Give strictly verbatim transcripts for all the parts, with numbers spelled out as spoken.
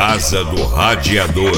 Casa do Radiador.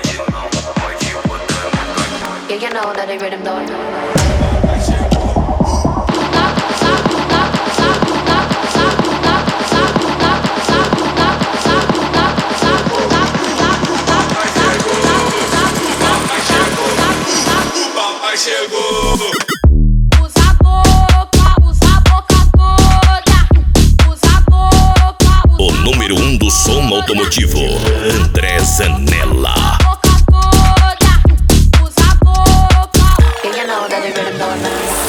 Chegou. Usa a boca, usa a boca toda. Usa a boca, usa O número um do som automotivo, André Zanella. a boca toda. Usa a boca. You know that it really don't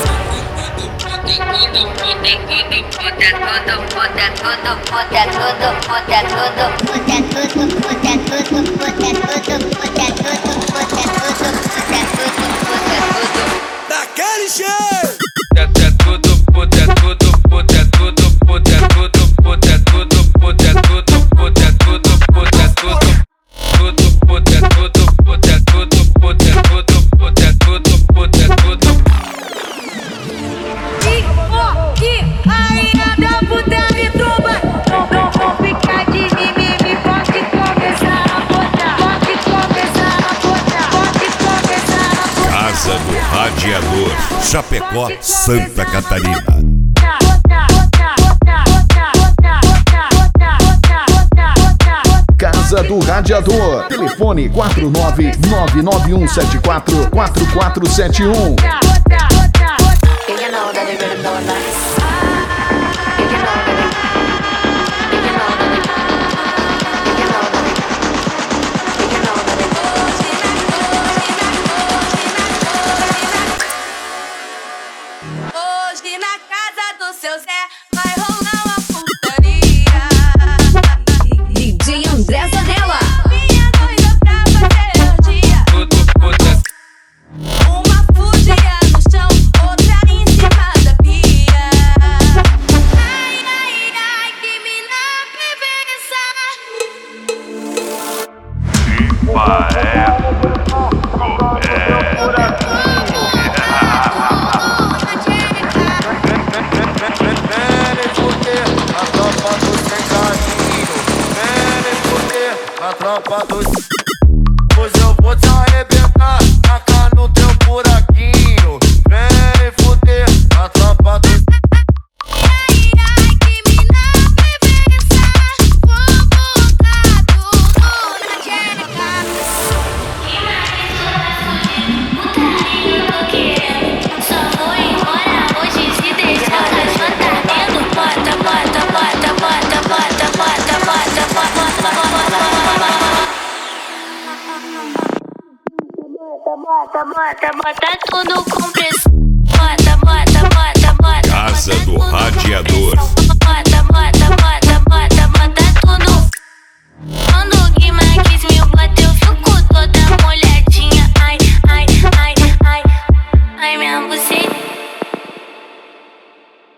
Daquele jeito. Casa do Radiador, Chapecó, Santa Catarina. Casa do Radiador. Telefone quatro nove nove nove um sete quatro quatro quatro sete um. Hoje na casa do seu Zé vai rolar uma putaria. D J André Zanella. Minha doida pra fazer o dia. Uma fugia no chão, outra em cima da pia. Ai, ai, ai, que mina A tropa dos... Hoje eu vou te arrebentar, tacar no teu buraquinho. Vem fuder, a tropa dos... Ai, ai, que mina bebeça. Vou botar tudo na jeca. Putaria tô querendo, só vou embora hoje se deixar na jota dentro. Bota, bota, bota, bota, bota, bota, bota, bota, bota, bota, bota, bota tudo com pressão.